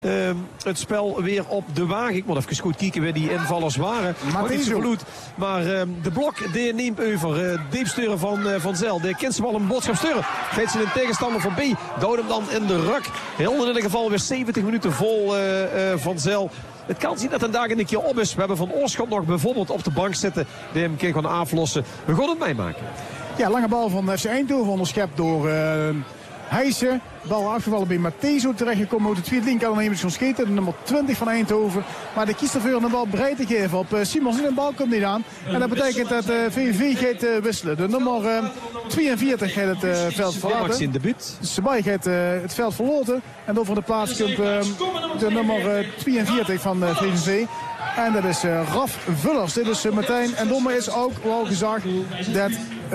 Het spel weer op de wagen. Ik moet even goed kijken wie die invallers waren. Maar de blok die neemt over. Diepsturen van Zel. De kent ze wel een boodschap sturen. Geeft ze een tegenstander van B. Dood hem dan in de ruk. Heel in ieder geval weer 70 minuten vol van Zel. Het kan zien dat een dag een keer op is. We hebben Van Oorschot nog bijvoorbeeld op de bank zitten. Die hem een keer gaan aflossen. We gaan het meemaken. Ja, lange bal van FC Eindhoven onderschept door Heijsen. Bal afgevallen bij Matheso terechtgekomen. Uit de tweede linkerlijnemers van Scheten. De nummer 20 van Eindhoven. Maar de kiest ervoor om de bal breed te geven op Simons. En de bal komt niet aan. En dat betekent dat VVV gaat wisselen. De nummer 42 gaat het veld verlaten. In debuut. Sabai gaat het veld verloten. En over de plaats komt de nummer 42 van VVV. En dat is Raf Vullers. Dit is Martijn. En Domme is ook wel gezegd dat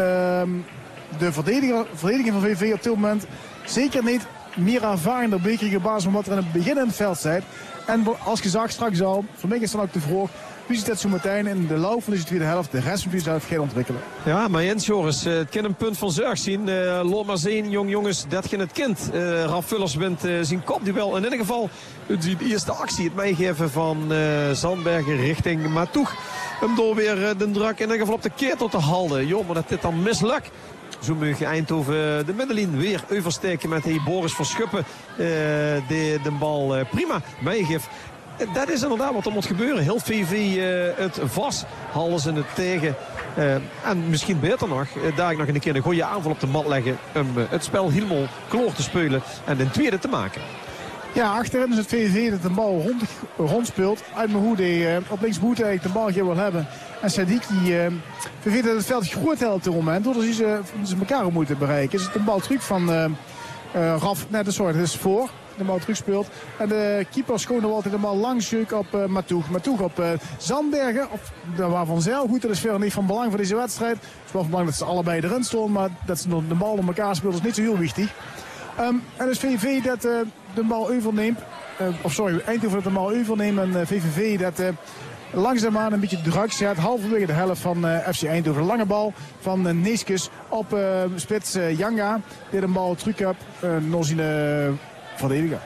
de verdediging van VVV op dit moment zeker niet meer ervarender bekerige basis van wat er in het begin in het veld zit. En als gezegd straks al, voor mij is dan ook te vroeg, wie ziet dat zo meteen in de loop van deze tweede helft de rest van de tweede helft gaat ontwikkelen. Ja, maar Jens Joris, het kan een punt van zorg zien. Loop maar zien, jongens, dat geen het kind. Raf Vullers wint zijn kopduel. In ieder geval, de eerste actie, het meegeven van Zandbergen richting Matoeg. Hem door weer de druk in ieder geval op de ketel te houden. Joh, maar dat dit dan mislukt. Zo mag Eindhoven de middenlijn weer oversteken met Boris Verschuppen. De bal prima meegeeft. Dat is inderdaad wat er moet gebeuren. Heel VV het vast. Halen ze het tegen. En misschien beter nog. Daar nog een keer een goede aanval op de mat leggen. Om het spel helemaal kloor te spelen. En de tweede te maken. Ja, achterin is het VVV dat de bal rond speelt. Uit mijn hoede op linksboet eigenlijk de bal hier wil hebben. En Sadiki VVV dat het veld groot helpt op dit moment. Doordat ze elkaar moeten bereiken. Is het een bal terug van Raf. Nee, dat is voor. De bal terug speelt. En de keeper schoon nog altijd de bal langs op Matoeg. Matoeg op Zandbergen. Waarvan Zijl goed. Dat is verder niet van belang voor deze wedstrijd. Het is wel van belang dat ze allebei erin stonden. Maar dat ze de bal op elkaar spelen is niet zo heel wichtig. En dus VVV dat de bal overneemt. Eindhoven dat de bal overneemt. En VVV dat langzaamaan een beetje druk zet. Halverwege de helft van FC Eindhoven. De lange bal van Neeskes op spits Janga. Die een bal terug hebt. Nog zijn verdediger.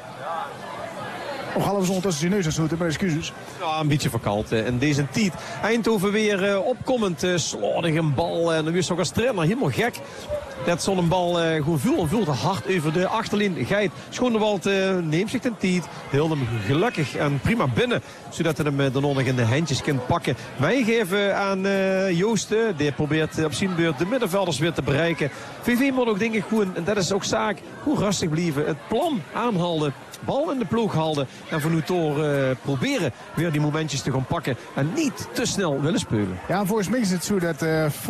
Of hadden we ondertussen zijn neus aan het maar excuses. Ja, een beetje verkald. En deze tijd. Eindhoven weer opkomend. Slordig een bal. En dan weer zo als trainer. Helemaal gek. Dat zo'n bal gewoon veel te hard over de achterlijn geit. Schoonewald neemt zich de tijd. Heel hem gelukkig en prima binnen. Zodat hij hem dan nog in de handjes kan pakken. Wij geven aan Joosten. Die probeert op zijn beurt de middenvelders weer te bereiken. VV moet ook dingen goed. En dat is ook zaak. Hoe rustig blijven. Het plan aanhouden. Bal in de ploeg houden. En van nu door proberen weer die momentjes te gaan pakken. En niet te snel willen spelen. Ja, volgens mij is het zo dat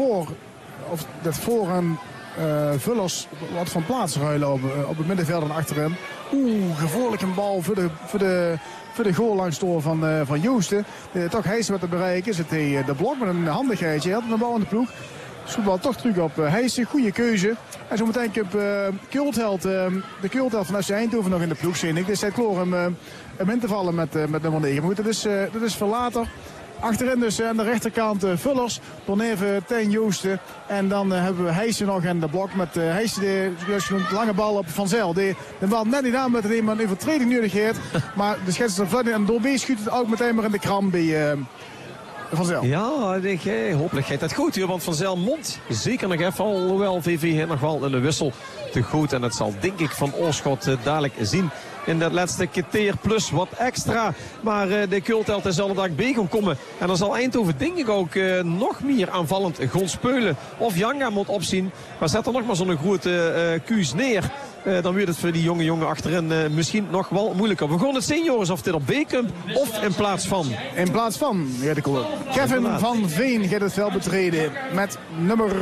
voor een Vullers wat van plaats ruilen op het middenveld en achterin. Gevaarlijk een bal voor de goal langs door van Joosten. Toch Heijsen wat te bereiken. Zit de blok met een handigheidje. Hij had een bal in de ploeg. Schietbal toch terug op Heijsen. Goede keuze. En zo meteen heb de Kultheld van FC Eindhoven nog in de ploeg. Zie ik. Dus hij kloor hem in te vallen met nummer 9. Maar goed, dat is voor later. Achterin dus aan de rechterkant Vullers. Dan even Tijn Joosten. En dan hebben we Heijsen nog in de blok met Heijsen. De lange bal op Van Zijl. De bal net niet aan met het een overtreding nodig heeft. Maar de scheidsrechter en Dolby schuurt het ook meteen maar in de kram bij Van Zijl. Ja, hopelijk gaat dat goed. Want Van Zijl mond zeker nog even. Alhoewel VV nog wel in de wissel te goed. En dat zal denk ik Van Oorschot dadelijk zien. In dat laatste keer plus wat extra. Maar de Kultheld is al dag bij gaan komen. En dan zal Eindhoven denk ik ook nog meer aanvallend gaan spelen. Of Janga moet opzien. Maar zet er nog maar zo'n grote kuus neer. Dan wordt het voor die jonge achterin misschien nog wel moeilijker. We gaan het zien, Joris, of dit op B-Camp of in plaats van. In plaats van, ja, de cool. Kevin van Veen gaat het veld betreden met nummer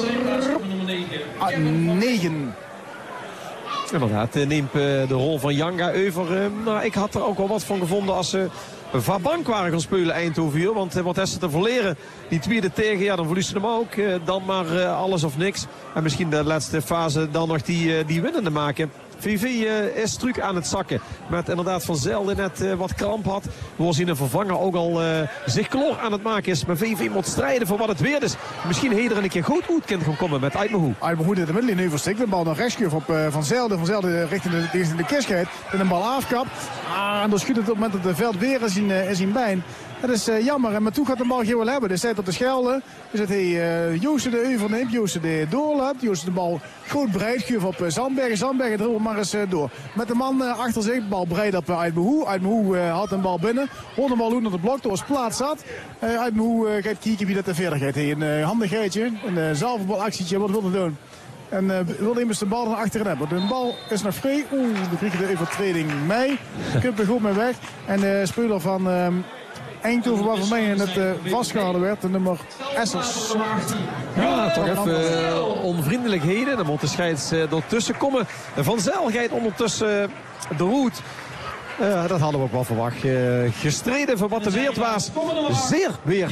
9. Inderdaad, neemt de rol van Janga over. Nou, ik had er ook wel wat van gevonden als ze Vabank waren gaan spelen Eindhoven hier. Want wat heeft ze te verleren? Die tweede tegen, ja, dan verliezen ze hem ook. Dan maar alles of niks. En misschien de laatste fase dan nog die winnende maken. VV is terug aan het zakken. Met inderdaad Van Zijl die net wat kramp had. We zien een vervanger ook al zich kloor aan het maken is. Maar VV moet strijden voor wat het weer is. Misschien heder een keer goed kan gaan komen met Uitmehoe. Uitmehoe de middenlijn nu verstikt. De bal naar rechtskeer op Van Zijl. Van Zijl richting de kistgeet. En een bal afkapt. Maar dan schudt het op het moment dat de veld weer is in bijn. Dat is jammer. En Matoeg gaat de bal geen wel hebben. Dus hij tot de Schelde. Dus dat hij Joosten de overneemt. Joosten de doorloopt. Joosten de bal goed breed. Geef op Zandbergen. Zandbergen dribbelt maar eens door. Met de man achter zich. De bal breed op Aitbehoe. Aitbehoe had een bal binnen. Hoort de bal doen naar de blok. Door zijn plaats zat. Aitbehoe gaat kijken wie dat te verder gaat. Een handigheidje. Een zalverbalactietje. Wat wil hij doen? En wil immers de bal naar achteren hebben. De bal is nog vrij. Dan krijg je de overtreding mee. Kunt er goed mee weg. En de speler van Eindhoven, waar voor mij in het vastgehouden werd. De nummer Essers. Ja, toch even onvriendelijkheden. Dan moet de scheids ertussen komen. Van Zijl gaat ondertussen de route. Dat hadden we ook wel verwacht. Gestreden voor wat de Weert was. Zeer Weert.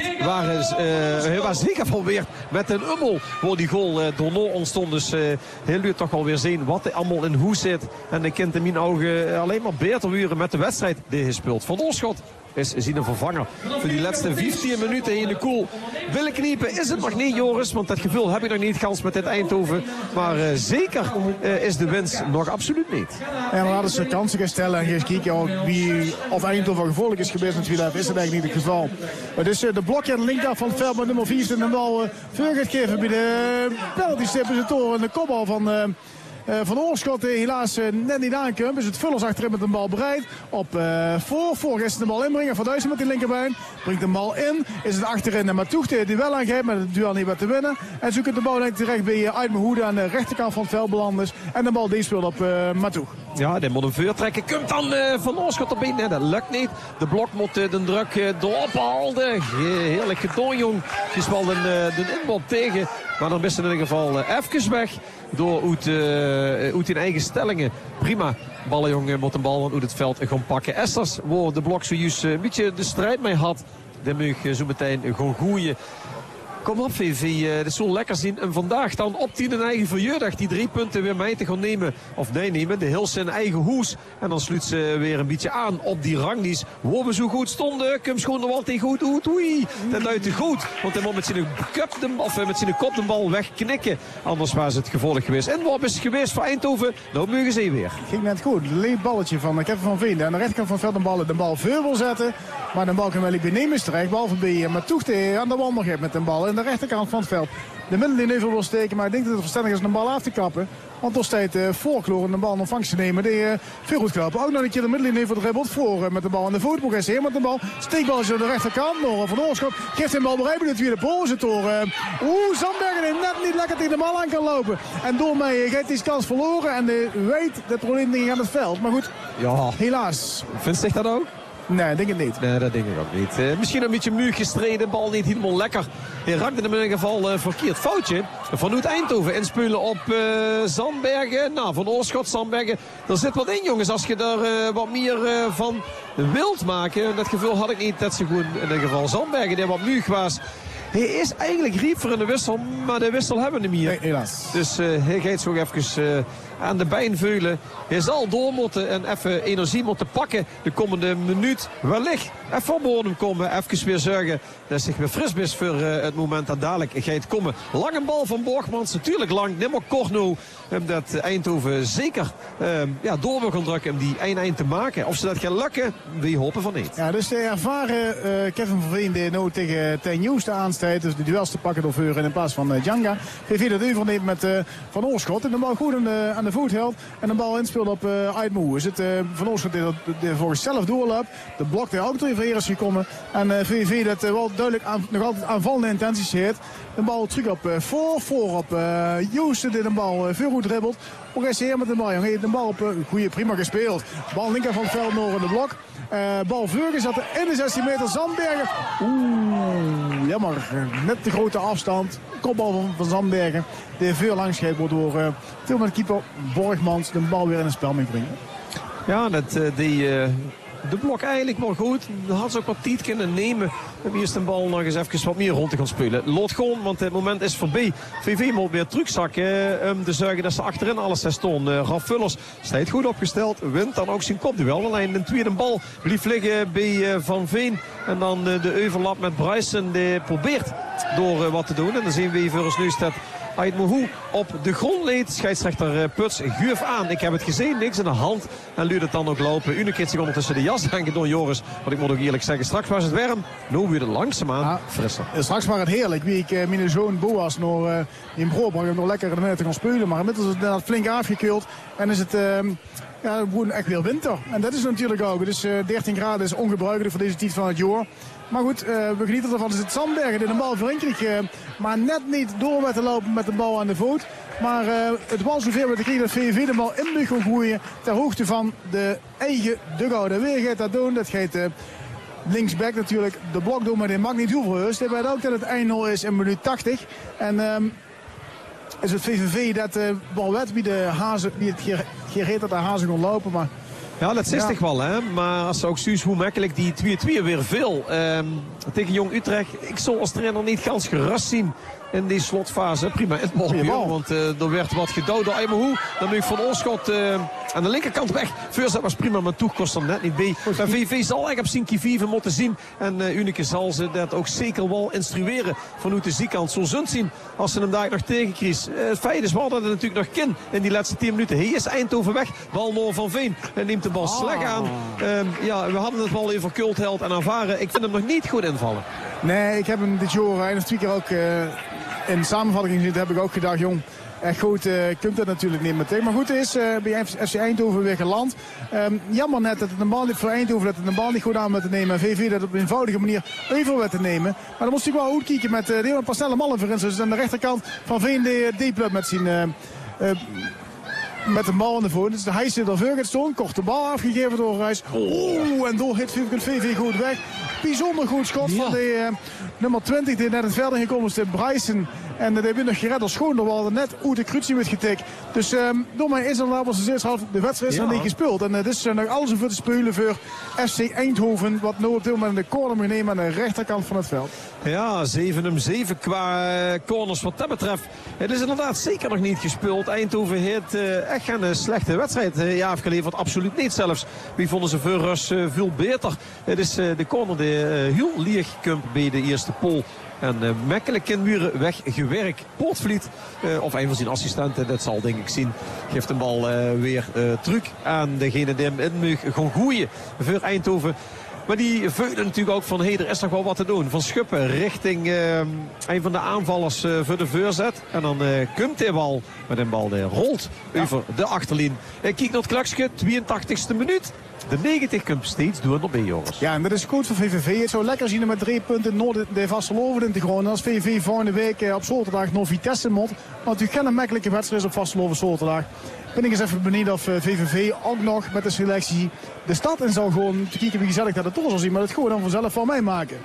Hij was zeker van Weert. Met een ummel waar die goal door Noor ontstond. Dus heel leuk toch alweer zien wat er allemaal in hoe zit. En de kind in mijn ogen alleen maar beter wuren met de wedstrijd die hij speelt. Van Oorschot is zien vervanger voor die laatste 15 minuten in de koel. Willen kniepen is het nog niet, Joris. Want dat gevoel heb ik nog niet gans met dit Eindhoven. Maar zeker is de winst nog absoluut niet. En we hadden ze kansen gesteld en eens kijken of Eindhoven gevolgd is geweest. Natuurlijk is dat eigenlijk niet het geval. Maar dus de blokje aan de linkerkant van het veld met nummer 4 en de bal voor gaat geven bij de penalty stip is het door. En de kopbal van Oorschot helaas net niet aankomt. Dus het Vullers achterin met een bal bereid. Op voor is de bal inbrengen. Van Duijsen met die linkerbeen. Brengt de bal in. Is het achterin en Matoeg die wel aangeeft. Maar het duel niet wat te winnen. En zo kunt de bal terecht bij Aitbehoe aan de rechterkant van het veld beland is. En de bal die speelt op Matoeg. Ja, die moet een vuur trekken. Komt dan Van Oorschot op in. Nee, dat lukt niet. De blok moet de druk doorhalen. Heerlijk gedaan, jong. Die speelt de inbal tegen. Maar dan is het in ieder geval even weg. Door uit in eigen stellingen. Prima. Ballenjongen moet een bal uit het veld gaan pakken. Essers, waar de blok zojuist een beetje de strijd mee had. Dan moet je zo meteen gaan gooien. Kom op, VV. Dat is zo lekker zien. En vandaag dan op 10 een eigen verjaardag. Die 3 punten weer mee te gaan nemen. Of nee, nemen. De Hils in eigen hoes. En dan sluit ze weer een beetje aan op die ranglies. Waar we zo goed stonden. Kom schoon de wal tegen goed. Oei. Dat luidt goed. Want hij moet met zijn kop de bal wegknikken. Anders was het gevolg geweest. En wat is het geweest voor Eindhoven? Nou mogen ze weer. Ging net goed. Leeg balletje van Kevin van Veen. Aan de rechterkant van het veld de bal voor wil zetten. Maar de bal kan wel niet benemen terecht. Bal voorbij. Maar Toeg aan de wandel geeft met de bal. En de rechterkant van het veld de middenlijn even wil steken. Maar ik denk dat het verstandig is om de bal af te kappen. Want door steeds voorkloren de bal in ontvangst te nemen. Die veel goed klappen. Ook nog een keer de middenlijn even dribbelt voor met de bal aan de voet. Moet hij met de bal. Steekballetje aan de rechterkant. Door Van Oorschot. Geeft hem bal bereiken. De tweede pool zit door. Zandbergen die net niet lekker tegen de bal aan kan lopen. En door mij heeft hij kans verloren. En weet dat probleem niet aan het veld. Maar goed, ja. Helaas. Vindt zich dat ook? Nee, denk het niet. Nee, dat denk ik ook niet. Misschien een beetje muur gestreden. Bal niet helemaal lekker. Hij raakte hem in ieder geval verkeerd. Foutje vanuit Eindhoven. Inspelen op Zandbergen. Nou, Van Oorschot, Zandbergen. Er zit wat in, jongens. Als je daar wat meer van wilt maken. Dat gevoel had ik niet. Dat ze gewoon in ieder geval Zandbergen die wat muur was. Hij is eigenlijk riep voor in de wissel, maar de wissel hebben we niet meer. Nee, helaas. Dus hij gaat zo even aan de bijn veulen. Hij zal door moeten en even energie moeten pakken de komende minuut. Wellicht even op bodem komen. Even weer zorgen dat hij zich weer fris is voor het moment dat dadelijk gaat komen. Lange bal van Borgmans. Natuurlijk lang, nimmer kort nu. Dat Eindhoven zeker door wil gaan drukken om die eind te maken. Of ze dat gaan lukken, we hopen van niet. Ja, dus de ervaren Kevin van Veen die nou tegen Ten Nieuws aanstaat. Dus de duels te pakken door Veuren in plaats van Djanga. VV dat overneemt met Van Oorschot. En de bal goed aan de voet houdt. En de bal inspeelt op Aitbehoe. Is het Van Oorschot die volgens zelf doorloopt. De blok die ook weer is gekomen. En VV dat wel duidelijk nog altijd aanvallende intenties heeft. De bal terug op voor op Joosten die de bal veel goed dribbelt. Ook eens hier met de bal. De bal op goede prima gespeeld. Bal linker van het veld naar de blok. Bal Veugen zat in de 16 meter. Zandbergen. Jammer. Net de grote afstand. Kopbal van Zandbergen. Die veel langs geeft door veel met de keeper Borgmans de bal weer in het spel mee brengen. Ja, de blok eigenlijk wel goed. Had ze ook wat tijd kunnen nemen. Om eerst de bal nog eens even wat meer rond te gaan spelen. Lood gewoon, want het moment is voorbij. VV moet weer terugzakken. Om te zorgen dat ze achterin alles stonden. Raf Vullers staat goed opgesteld. Wint dan ook zijn kopduel. Alleen de tweede bal blieft liggen bij Van Veen. En dan de overlap met Bryson. Die probeert door wat te doen. En dan zien we voor ons nu staat Aitbehoe op de grond leed. Scheidsrechter Puts guuf aan. Ik heb het gezien, niks in de hand. En luidt het dan ook lopen. Unek heeft zich ondertussen de jas aangedaan, Joris. Want ik moet ook eerlijk zeggen, straks was het warm. Nu weer langzaamaan frisser. Straks was het heerlijk. Wie ik mijn zoon Boas nog in Bro bracht hem nog lekker in de middag te gaan spelen. Maar inmiddels is het flink afgekeeld. En is het gewoon echt weer winter. En dat is natuurlijk ook. Het is 13 graden, is ongebruikelijk voor deze tijd van het jaar. Maar goed, we genieten ervan. Het is het Zandbergen die de bal voor kreeg. Maar net niet door met te lopen met de bal aan de voet. Maar het was zover met de kreeg dat VVV de bal in moet gaan groeien. Ter hoogte van de eigen dugout. En weer gaat dat doen. Dat gaat linksback natuurlijk de blok doen. Maar die mag niet heel veel heus. Dat weet ook dat het 1-0 is in minuut 80. En is het VVV dat bal werd wie het gereed dat de Hazen kon lopen. Maar ja, dat is toch wel, hè. Maar als ze ook zien hoe makkelijk die 2-2 weer veel. Tegen Jong Utrecht, ik zal als trainer niet gans gerust zien in die slotfase. Prima in het bal, want er werd wat gedouwd door Aymahu. Dan nu Van Oorschot aan de linkerkant weg. Voorzet was prima, maar Toeg kost er net niet bij. Maar VV zal echt op zijn kivive moeten zien. En Unicke zal ze dat ook zeker wel instrueren vanuit de zijkant. Zo zult zien als ze hem daar nog tegenkries. Het feit is wel dat het natuurlijk nog kan in die laatste 10 minuten. Hij is Eindhoven weg. Bal naar Van Veen. En neemt de bal slecht aan. We hadden het wel even Kultheld en Avare. Ik vind hem nog niet goed invallen. Nee, ik heb hem dit jaar 1 of 2 keer ook in de samenvatting gezien. Heb ik ook gedacht, jong, echt goed, kunt dat natuurlijk niet meteen. Maar goed, is bij FC Eindhoven weer geland. Jammer net dat het een bal niet voor Eindhoven, dat het een bal niet goed aan met te nemen. En VV dat op een eenvoudige manier over werd te nemen. Maar dan moest ik wel goed kijken met een paar snelle mallen voor instance. Dus aan de rechterkant van Veen D-Plug met zijn met de bal aan de voet. Dus hij zit er voor het stonden. Korte bal afgegeven door Reis. En door hit VV goed weg. Bijzonder goed schot van de nummer 20 die net het verder gekomen is. De Bryson. En dat heeft nog gered als schoon. Er was net uit de Krutsie werd getikt. Dus door mij is er de wedstrijd is nog niet gespeeld. En het is nog alles voor te spelen voor FC Eindhoven. Wat nu op dit moment de corner moet nemen aan de rechterkant van het veld. Ja, 7-7 qua corners wat dat betreft. Het is inderdaad zeker nog niet gespeeld. Eindhoven heeft echt geen slechte wedstrijd afgeleverd. Absoluut niet zelfs. Wie vonden ze voor rust veel beter. Het is de corner die heel lieg komt bij de eerste pol. En makkelijk in muren weggewerkt. Poortvliet, of een van zijn assistenten, dat zal denk ik zien, geeft de bal weer terug aan degene die hem in mag gaan gooien voor Eindhoven. Maar die veulen natuurlijk ook van, er is nog wel wat te doen. Van Schuppen richting een van de aanvallers voor de voorzet. En dan komt hij bal, maar de bal rolt over de achterlijn. Kijk naar het klokje, 82e minuut. De 90 komt steeds door naar B, jongens. Ja, en dat is goed voor VVV. Het zou lekker zien met 3 punten in Noord de Vasteloven in te gronden. Als VVV volgende week op zaterdag nog Vitesse moet. Want u kent een makkelijke wedstrijd op Vasteloven zaterdag. Ben ik eens even benieuwd of VVV ook nog met de selectie de stad in zal gewoon te kijken wie gezellig dat het toch zal zien. Maar dat gewoon dan vanzelf van mij maken.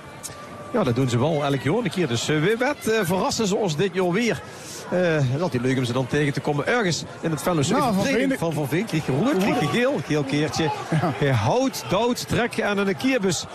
Ja, dat doen ze wel elk jaar een keer. Dus weer wat verrassen ze ons dit jaar weer. Dat die leuk om ze dan tegen te komen ergens in het veld. Van Veen kreeg je rood, kreeg je geel keertje. Hij houdt, duwt, trek aan een keerbus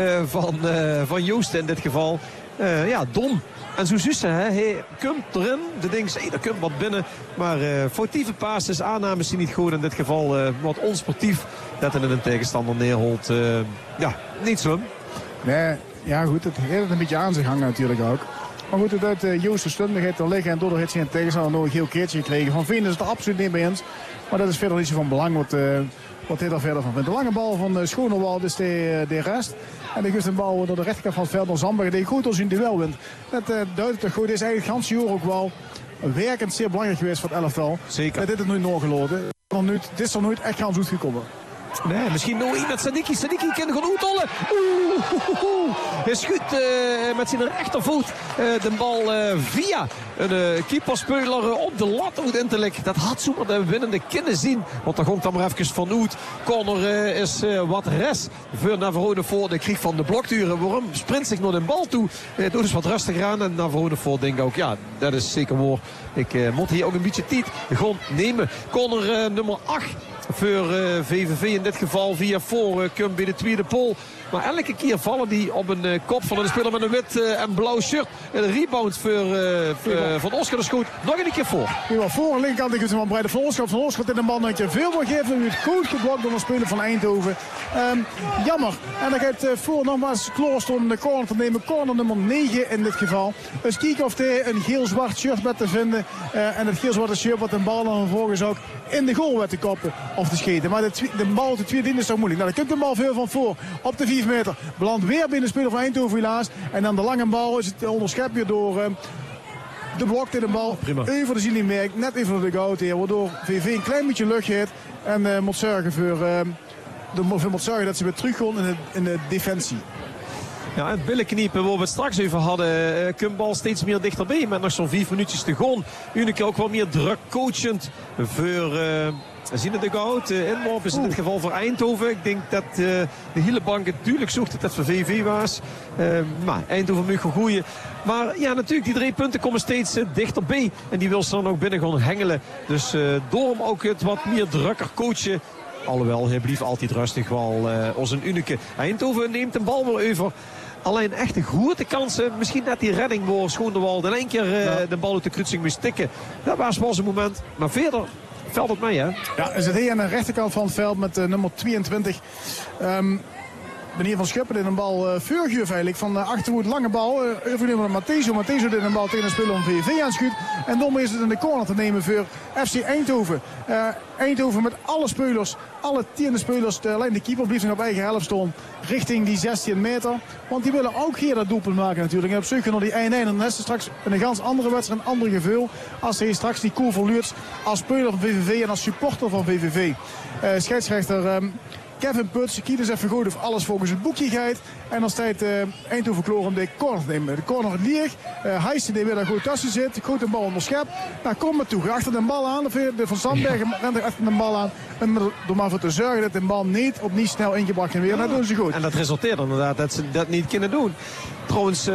van Joost in dit geval. Dom. En zo zussen, hij komt erin. De ding is, er komt wat binnen. Maar foutieve passes, aannames zijn niet goed. In dit geval wat onsportief. Dat hij een tegenstander neerholt. Niet slim. Nee, ja goed. Het heeft een beetje aan zich hangen natuurlijk ook. Maar goed, het uit Joost' verstandigheid te liggen. En doordat heeft zijn tegenstander nog een heel keertje gekregen. Van Veen is het er absoluut niet mee eens. Maar dat is verder niet zo van belang wat hij er verder van vindt. De lange bal van Schonewald is de rest. En dan geeft een bal door de rechterkant van het veld naar Zandbergen. Die goed als in duel wint. Dat duidt toch goed. Is eigenlijk het ganse jaar ook wel werkend zeer belangrijk geweest voor het elftal. Zeker. Dat dit het nu nog geloten. Dit is er nooit echt ganz goed gekomen. Nee, misschien nog iemand Sadiki. Sadiki kan gaan uithollen. Hij schudt met zijn rechtervoet de bal via een keeperspeler op de lat uit in te leggen. Dat had zomaar de winnende kunnen zien. Want daar komt dan maar even van uit. Corner is wat rest voor Navarone voor de krieg van de blokturen. Waarom sprint zich naar de bal toe. Doet dus wat rustiger aan. En Navarone voor denk ik ook. Ja, dat is zeker waar. Ik moet hier ook een beetje tijd gewoon nemen. Corner nummer 8. voor VVV in dit geval via Voorkum bij de tweede pol. Maar elke keer vallen die op een kop van een speler met een wit en blauw shirt. En een rebound voor Van Oskar is goed. Nog een keer voor. Hier voor aan de linkerkant ik van Breide Van Oskar. Van Oskar in de bal dat je veel wil geven. Nu het goed geblokt door een speler van Eindhoven. Jammer. En dan gaat voor nogmaals Klooster de corner te nemen. Corner nummer 9 in dit geval. Dus kijken of hij een geel-zwart shirt werd te vinden. En het geel-zwarte shirt wat de bal dan vervolgens ook in de goal werd te koppen of te scheten. Maar de bal op de tweede dienst is toch moeilijk. Nou, dan komt de bal veel van voor op de 4 meter. Belandt weer binnen de speler van Eindhoven helaas. En dan de lange bal is het onderschept weer door de blok in de bal. Over de zielenmerk, net even voor de goud hier. Waardoor VV een klein beetje lucht heeft. En moet zorgen dat ze weer terugkomen in de defensie. Ja, het billenkniepen waar we het straks over hadden. Kumbal steeds meer dichterbij met nog zo'n 4 minuutjes te gaan. Unicke ook wel meer druk coachend voor zien de goud. Inworp is in dit geval voor Eindhoven. Ik denk dat de hele bank natuurlijk zocht dat het voor VV was. Maar Eindhoven moet gaan gooien. Maar ja, natuurlijk, die 3 punten komen steeds dichterbij. En die wil ze dan ook binnen gaan hengelen. Dus door hem ook het wat meer drukker coachen. Alhoewel, hij blijft altijd rustig wel als een Unicke. Eindhoven neemt de bal wel over. Alleen echt een grote kansen. Misschien net die redding voor Schoonderwald. In één keer de bal uit de kruising moest tikken. Dat was een moment. Maar verder valt het mee, hè? Ja, is het hier aan de rechterkant van het veld met nummer 22. Meneer Van Schuppen in een bal Furguf eigenlijk van achterhoed lange bal. Overnemen naar Matheso. Matheso in een bal tegen een speler om VV aanschudt. En dan is het in de corner te nemen voor FC Eindhoven. Eindhoven met alle spelers, alle 10 spelers. Alleen de keeper blijft nog op eigen helft staan richting die 16 meter. Want die willen ook hier dat doelpunt maken natuurlijk. En op zoek naar die 1-1. En dan is er straks een ganz andere wedstrijd, een ander gevoel. Als hij straks die koel verliest als speler van VVV en als supporter van VVV. Scheidsrechter Kevin Puts, kiet eens even goed of alles volgens het boekje gaat. En dan staat Eindhoven klaar om de corner te nemen. De corner leeg. Heijsen die weer daar goed tussen zit. Goed de bal onderschept. Nou, kom maar toe. Achter de bal aan. De Van Zandbergen rent er achter de bal aan. En door maar voor te zorgen dat de bal niet opnieuw snel ingebracht kan weer. Dat doen ze goed. En dat resulteert inderdaad dat ze dat niet kunnen doen. Trouwens,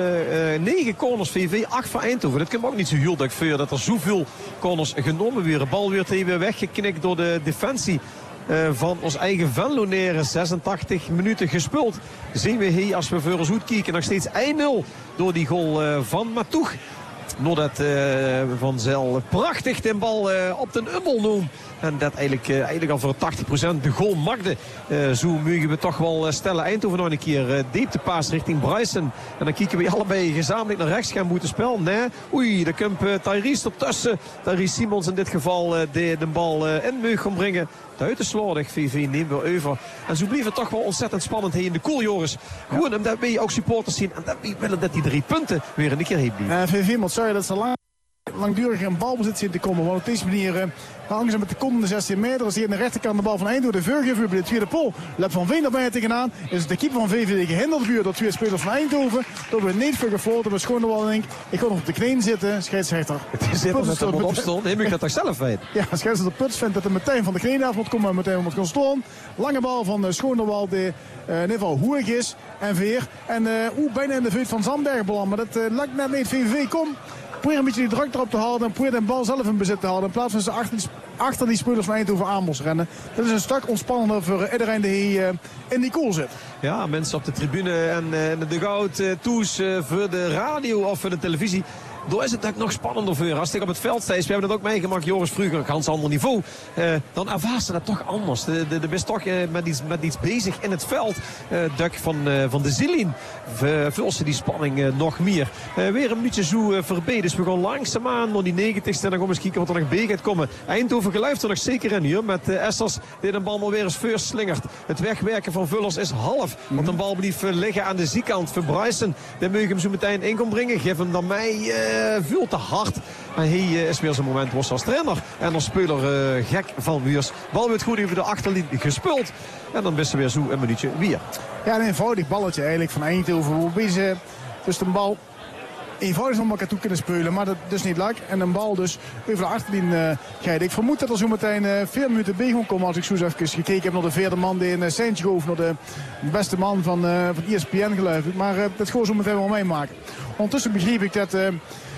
9 corners VV, 8 voor Eindhoven. Dat kan ook niet zo heel dik voor dat er zoveel corners genomen weer. De bal weer even weggeknikt door de defensie. Van ons eigen Venlo 86 minuten gespeeld. Zien we hier, als we voor ons goed kijken, nog steeds 1-0 door die goal van Matoeg. Nadat Van Zel prachtig de bal op de ummel noemt. En dat eigenlijk al voor 80% de goal maakte. Zo mogen we toch wel stellen. Eindhoven nog een keer diep de paas richting Bryson. En dan kijken we allebei gezamenlijk naar rechts gaan moeten spelen. Nee, oei, daar komt Tyrese ertussen. Tyrese Simons in dit geval de bal in meug gaan brengen. Buitenslordig, VV neemt weer over. En zo bleef het toch wel ontzettend spannend hier in de koel, Joris. Gewoon omdat wij ook supporters zien. En dat we willen dat die 3 punten weer een keer heen blijven. VV moet zeggen dat ze langdurig in balbezit zien te komen. Want op deze manier hangen ze met de komende 16 meter. Als hier aan de rechterkant de bal van Eindhoven de Vurgevuur bij de tweede pol. Lep van Veen erbij tegenaan. Is het de keeper van VV gehinderd vuur door 2 spelers van Eindhoven. Dat we niet veel gefloten. We schoon de bal denk ik ga nog op de kneen zitten. Scheidsrechter. Het is dit dat er moet opstaan. Neem ik dat toch zelf weten? Ja, scheidsrechter Puts vindt dat er meteen van de kneen af moet komen. En meteen moet gaan staan. Lange bal van Schoonderwald die in ieder geval hoeig is. En veer. En bijna in de vuur van Zandberg beland. Maar dat lukt net niet. VV komt. Probeer een beetje die druk erop te houden en probeer de bal zelf in bezit te houden. In plaats van ze achter die spelers van Eindhoven aan moest rennen. Dat is een stuk ontspannender voor iedereen die in die koel zit. Ja, mensen op de tribune en de dugout, toes voor de radio of voor de televisie. Daar is het natuurlijk nog spannender voor. Als ik op het veld sta, we hebben dat ook meegemaakt, Joris, vroeger op een ganz ander niveau. Dan ervaart ze dat toch anders. De best toch met iets bezig in het veld. Duk van de Zilin. Vult ze die spanning nog meer. Weer een minuutje zo voorbij. Dus we gaan langzaamaan naar die 90ste. En dan gaan we eens kijken wat er nog bij gaat komen. Eindhoven geluift er nog zeker in hier. Met Essers die de bal maar weer eens first slingert. Het wegwerken van Vullers is half. Want de bal blijft liggen aan de zijkant voor Bryson. Dan moet je hem zo meteen in gaan brengen. Geef hem dan mij veel te hard. En hij is weer zijn moment was als trainer. En als speler gek van Wiers. Bal werd goed even de achterlijn gespeeld. En dan wisten we weer zo een minuutje weer. Ja, een eenvoudig balletje eigenlijk van Eindhoven. Waarbij ze dus de bal eenvoudig naar elkaar toe kunnen spelen. Maar dat dus niet lukt. En een bal dus over de achterlijn gaat. Ik vermoed dat er zo meteen 4 minuten bij gaan komen. Als ik zo eens even gekeken heb naar de vierde man. Die in Seintje Goof. Naar de beste man van ESPN geluisterd. Maar dat gaan we zo meteen wel meemaken. Ondertussen begreep ik dat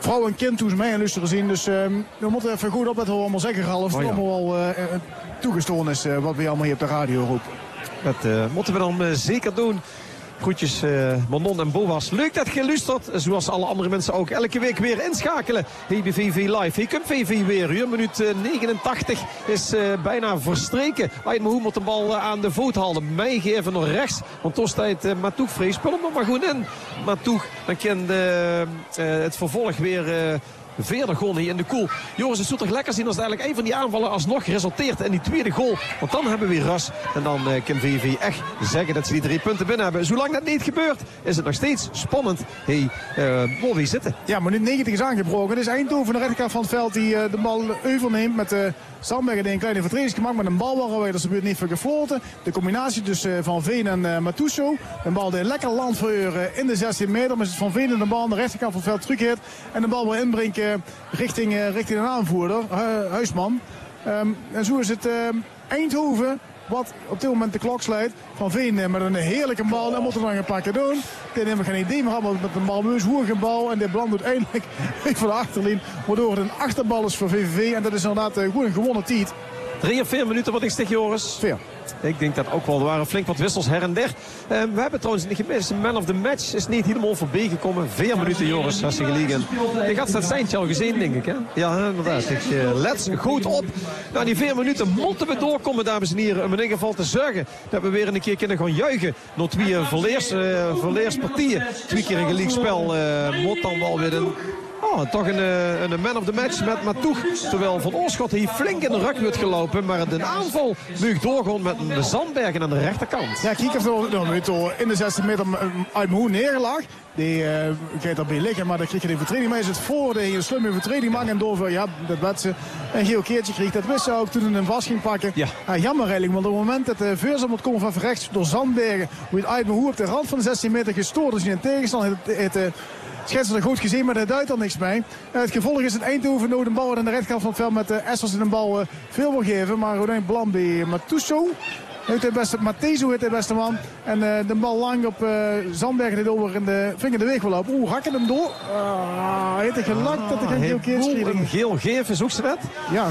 vrouw en kind toen ze mij en luisteren zien. Dus we moeten even goed opletten wat we allemaal zeggen, Ralf. Het is allemaal wel toegestolen is wat we allemaal hier op de radio roepen. Dat moeten we dan zeker doen. Groetjes Manon en Boas. Leuk dat je luistert. Zoals alle andere mensen ook. Elke week weer inschakelen. Hey, bij VV Live. Hey, komt VV weer. Hier, minuut 89 is bijna verstreken. Ait Mahoud moet de bal aan de voet halen. Meegeven naar rechts. Want toen staat Matoeg vrees. Spul hem er maar goed in. Matoeg. Dan kan het vervolg weer... verder gewoon hier in de koel. Joris, het zou toch lekker zien als eigenlijk een van die aanvallen alsnog resulteert in die tweede goal. Want dan hebben we weer rust. En dan kan VV echt zeggen dat ze die 3 punten binnen hebben. Zolang dat niet gebeurt, is het nog steeds spannend. Hey, waar we zitten. Ja, minuut 90 is aangebroken. Het is Eindhoven, de rechterkant van het veld, die de bal overneemt met Zandbergen die een kleine vertreding gemaakt met een bal waar dat is niet voor gefloten. De combinatie dus van Veen en Matuso. Een bal die lekker landveur in de 16 meter. Maar het is van Veen en de bal aan de rechterkant van het veld terugkeert. En de bal weer inbrengt richting een aanvoerder, Huisman. En zo is het Eindhoven wat op dit moment de klok slijt. Van Veen met een heerlijke bal. Dan moeten we nog een paar keer doen. Die hebben geen idee meer gehad met een bal. Een hoge bal. En dit belandt uiteindelijk van de achterlijn. Waardoor het een achterbal is voor VVV. En dat is inderdaad gewoon een gewonnen tijd. 43 minuten wat ik zeg, Joris. Veel. Ik denk dat ook wel. Er waren flink wat wissels her en der. We hebben trouwens niet gemist. De man of the match is niet helemaal voorbij gekomen. 4 minuten, Joris, als ze gelegen. Je had dat seintje al gezien, denk ik. Hè? Ja, inderdaad. Let goed op. Nou, die 4 minuten moeten we doorkomen, dames en heren. Om in ieder geval te zorgen dat we weer een keer kunnen gaan juichen. Nog 2 verleerspartieën. 2 keer een gelijk spel. Moet dan wel weer een... toch een man of the match met Matoeg. Terwijl Van Oorschot hier flink in de rug wordt gelopen. Maar de aanval nu doorgaan met de Zandbergen aan de rechterkant. Ja, Kiek heeft wel in de 16 meter uit Mahoud neergelag. Die gaat erbij liggen, maar dan kreeg je de vertreding. Maar is het voor de slimme vertreding maken en door ja, dat werd ze een geel keertje kreeg. Dat wist ze ook toen hij hem vast ging pakken. Ja. Jammer eigenlijk, want op het moment dat de Veurzel moet komen van rechts door Zandbergen. Hoe het uit Mahoud op de rand van de 16 meter gestoord is in tegenstand. Schetsen er goed gezien, maar dat duidt er niks bij. Het gevolg is het Eindhoven nodig een bal aan de rechterkant van het veld met Essers in een bal veel wil geven. Maar uiteindelijk belandt bij Matuso. Matezo heeft de beste man. En de bal lang op Zandbergen dit over in de vinger de weg wil lopen. Hakken hem door. Heeft hij gelakt dat hij geen geel keer een geel geven, zoekt ze dat? Ja.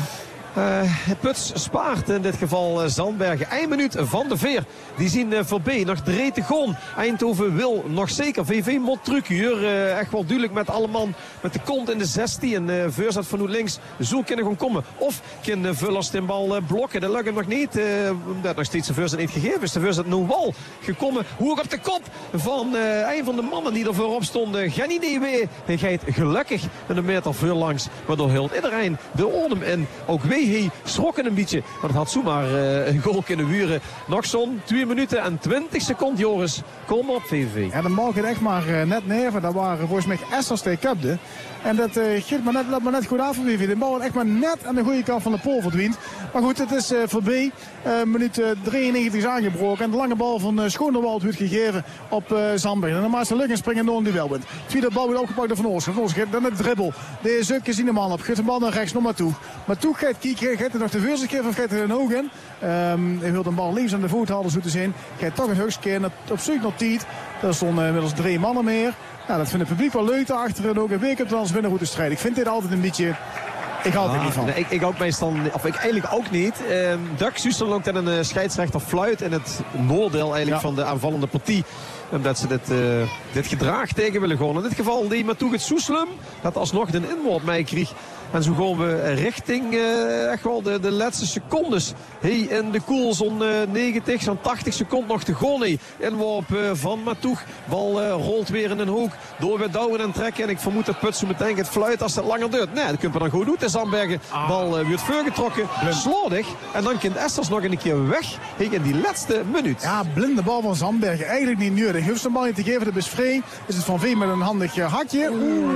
Puts spaart in dit geval Zandbergen. 1 minuut van de veer. Die zien voorbij. Nog 3 te gaan. Eindhoven wil nog zeker. VV moet truc hier. Echt wel duidelijk met alle man. Met de kont in de 16. En Veur zat van links. Zo kunnen gaan komen. Of kan Vullers de bal blokken. Dat lukt hem nog niet. Dat nog steeds de Veur niet gegeven is. De Veur zat nu wel gekomen. Hoog op de kop van een van de mannen die er voorop stonden. Geen idee weer. Hij gaat gelukkig een meter veel langs. Waardoor hield iedereen de adem in. Ook hij schrokken een beetje. Maar het had zomaar een goal kunnen wuren. Nog zo'n 2 minuten en 20 seconden, Joris. Kom op, VV. Ja, de bal gaat echt maar net neer. Dat waren volgens mij Essers die kapte. En dat laat maar net goed af voor VV. De bal echt maar net aan de goede kant van de pool verdwijnt. Maar goed, het is voorbij. Minuut 93 is aangebroken. En de lange bal van Schoonderwald wordt gegeven op Zandbergen. En dan maakt ze lukken springen door een duel wint. Tweede bal wordt opgepakt door Van Oorschot. Dan het dribbel. Deze gezien de man op. Geeft de bal naar rechts, nog maar toe. Maar toe gaat Kiek. Gaat hij nog de Veursel geven of gaat hij er een hoog in? Hij wil de bal links aan de voet halen, zo te zijn. Gaat toch een heugstkeer op zoek naar Tiet. Er stonden inmiddels 3 mannen meer. Nou, dat vindt het publiek wel leuk daarachter. En ook een week op de binnenroute strijd. Ik vind dit altijd een beetje... Ik hou er niet van. Nee, ik ook meestal... Of ik eigenlijk ook niet. Duck Sussel loopt aan een scheidsrechter fluit. En het noordeel eigenlijk van de aanvallende partie. Omdat ze dit gedrag tegen willen gaan. In dit geval die Matoeg het Soeslum. Dat alsnog een inworp mee kreeg. En zo gaan we richting echt wel de laatste secondes. In de koel zo'n 90, zo'n 80 seconden nog te gaan. Inworp van Matoeg. Bal rolt weer in een hoek. Door weer douwen en trekken. En ik vermoed dat Putsen meteen het fluit als het langer duurt. Nee, dat kunnen we dan goed doen. De Zandbergen. Bal wordt voorgetrokken. Slordig. En dan kan Essers nog een keer weg. In die laatste minuut. Ja, blinde bal van Zandbergen. Eigenlijk niet nodig. Hoeft zijn bal niet te geven. Dat is vrij. Is het van Veen met een handig hakje.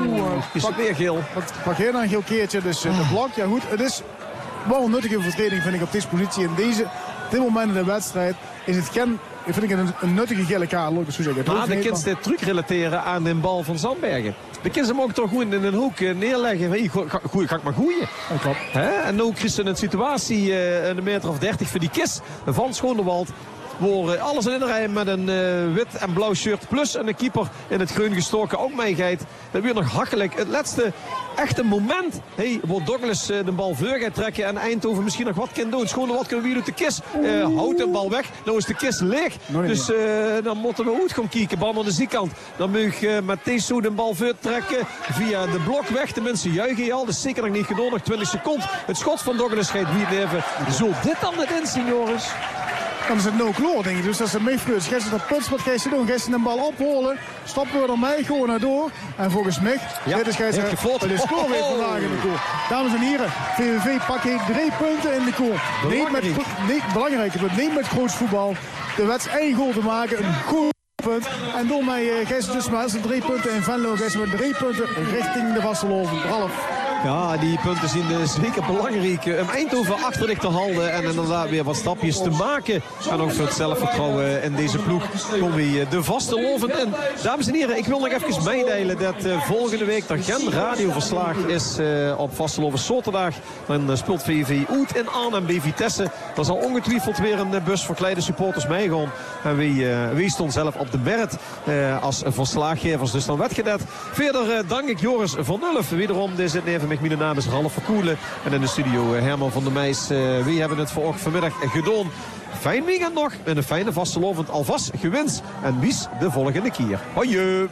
Is het weer geel. Pak hier dan een geel keertje. Dus de blok. Ja goed. Het is wel een nuttige vertreding vind ik op deze positie. In dit moment in de wedstrijd is het vind ik een nuttige gele kaart. Maar de kind dit truc relateren aan de bal van Zandbergen. De kind hem ook toch goed in een hoek neerleggen. Hey, ga ik maar goeien. En nu kreeg ze een situatie een meter of 30 voor die kist van Schoonderwald. Waar alles in rijden met een wit en blauw shirt. Plus een keeper in het groen gestoken. Ook meegeet. Dat weer nog hakkelijk. Het laatste echte moment. Waar Douglas de bal voor gaat trekken. En Eindhoven misschien nog wat kan doen. Schoon wat kunnen we doen. De kist houdt de bal weg. Nou is de kist leeg. Dus dan moeten we goed gaan kijken. Bal aan de zijkant. Dan mag Matthijs de bal voor trekken. Via de blok weg. De mensen juichen al. Dat is zeker nog niet gedaan. Nog 20 seconden. Het schot van Douglas gaat weer even. Zo dit dan het in, signores. Dan is het no kloor, denk ik. Dus dat is een meefreus. Gij ze dat punt wat gij ze doen. Gij ze een bal opholen. Stoppen we ermee. Gewoon naar door. En volgens mij. Dit is gij ze. Het is kloor weer vandaag in de kool. Dames en heren. VVV pakt 3 punten in de kool. Belangrijk. Niet met groot voetbal. De wedstrijd 1 goal te maken. Een goed punt. En door mij gij ze dus maar 3 punten in Venlo. Gij ze met 3 punten richting de Vasteloven. Ralf. Ja, die punten zijn zeker belangrijk. Eindhoven achter te houden en inderdaad weer wat stapjes te maken. En ook voor het zelfvertrouwen in deze ploeg komen we de Vasteloven in. Dames en heren, ik wil nog even meedelen dat volgende week er geen radioverslag is op Vasteloven zaterdag. Dan speelt VV uit in Arnhem bij Vitesse. Er zal ongetwijfeld weer een bus voor kleine supporters meegaan. En wie stond zelf op de merit als verslaggevers. Dus dan werd je dat. Verder dank ik Joris van Ulf. Wederom deze even met mijn naam is Ralf Verkoelen. En in de studio Herman van der Meijs. Wie hebben het voor vanmiddag gedaan? Fijn weekend nog. En een fijne Vastelovend alvast gewens. En wies de volgende keer. Hoi.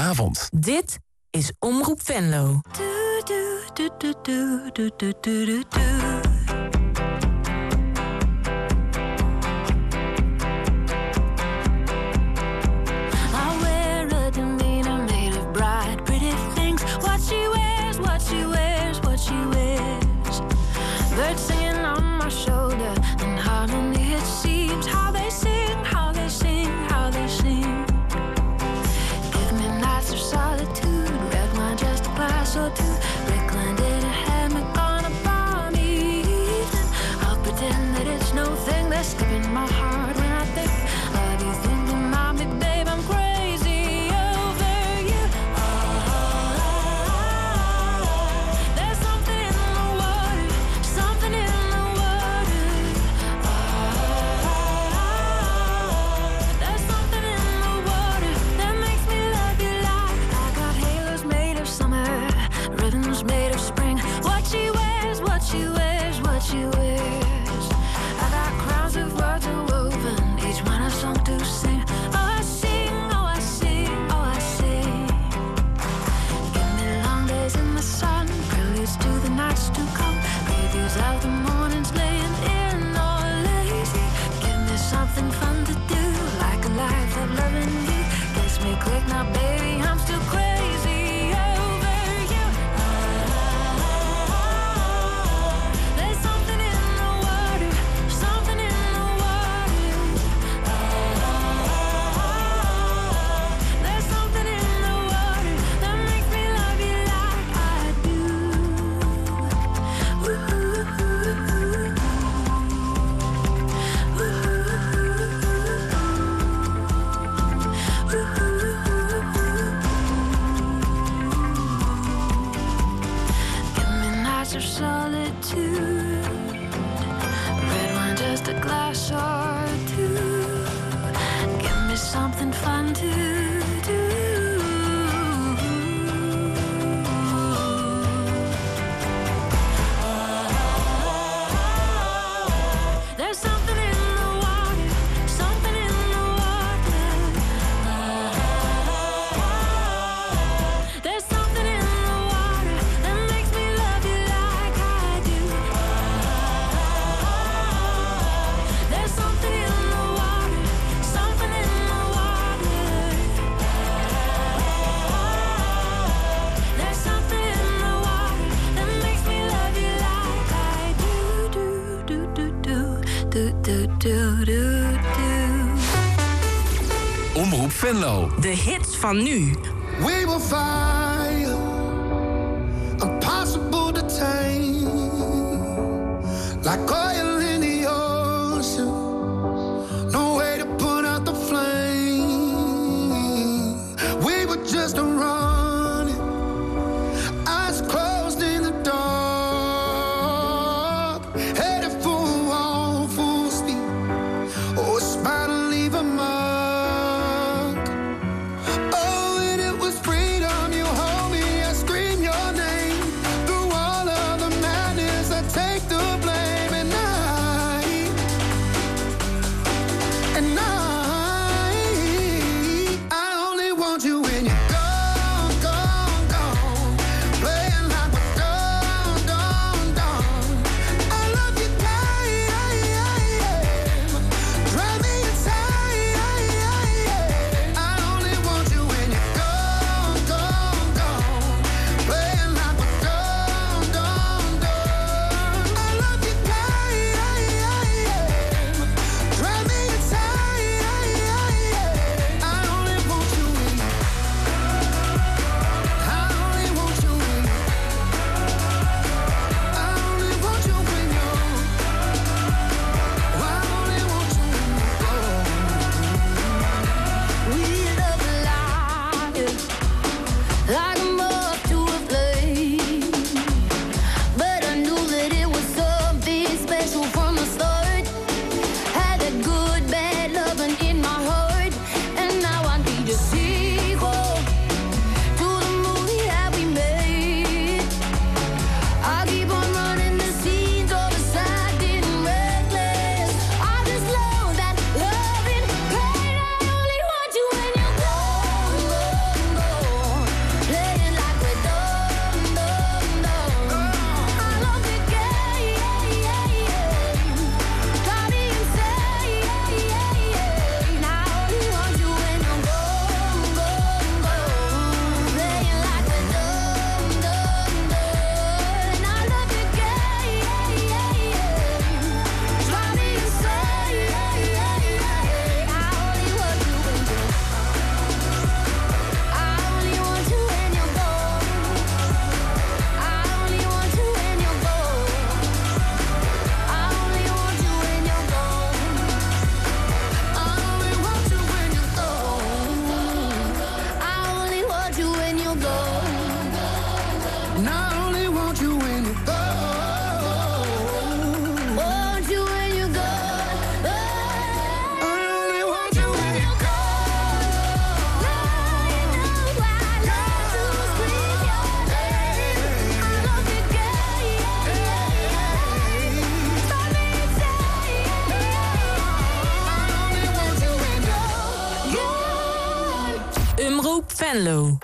avond. Dit is Omroep Venlo. Birds singing on my shoulder, and harmony it seems. How they sing, how they sing, how they sing. Give me nights of solitude, red wine, just a glass or two. Rickland in a hammock on a balmy evening. I'll pretend that it's no thing that's skipping my heart when I think of you thinking about me, babe. I'm crazy over you. There's something in the water, something in the water. There's something in the water that makes me love you like I got halos made of summer, ribbons made of spring. What she wears, what she wears, what she wears. I got crowns of words woven, each one a song to sing. Oh, I sing, oh, I sing, oh, I sing. Give me long days in the sun, preludes to the nights to come. Previews of the mornings laying in or lazy. Give me something fun to do, like a life of loving you. Kiss me quick now, baby, I'm still crazy over you. There's something in the water, something in the water. There's something in the water that makes me love you like I do. Give me nights of solitude, red wine, just a glass or two. Give me something fun to do. There's something in the water, something in the water. There's something in the water that makes me love you like I do. There's something in the water, something in the water. There's something in the water that makes me love you like I do. Do do do do do do do do. Omroep Venlo. De hits van nu. We will fire, impossible to tame, like oil in the ocean. No way to put out the flame. We were just running, eyes closed in the dark, headed for a wall, full speed. Oh, it's bound to leave a mark. Oh, and it was freedom. You hold me, I scream your name. Through all of the madness, I take the blame. And I only want you when you're gone, gone, gone. Playing like we're done, done, done. I love you tight, drive me inside. I only want you when you're gone, gone, gone. Playing like we're done, done, done. I love you tight, drive me inside. I only want you when I only want you when I only want you when you're I only want you when you're gone. We love life like a moth to a flame, but I knew that it was something special from the start. Had that good, bad loving in my heart, and now I need a sequel to the movie that we made. I keep on running the scenes of the side and reckless. I just love that loving pain. I only want you when you're gone, gone, gone. Venlo.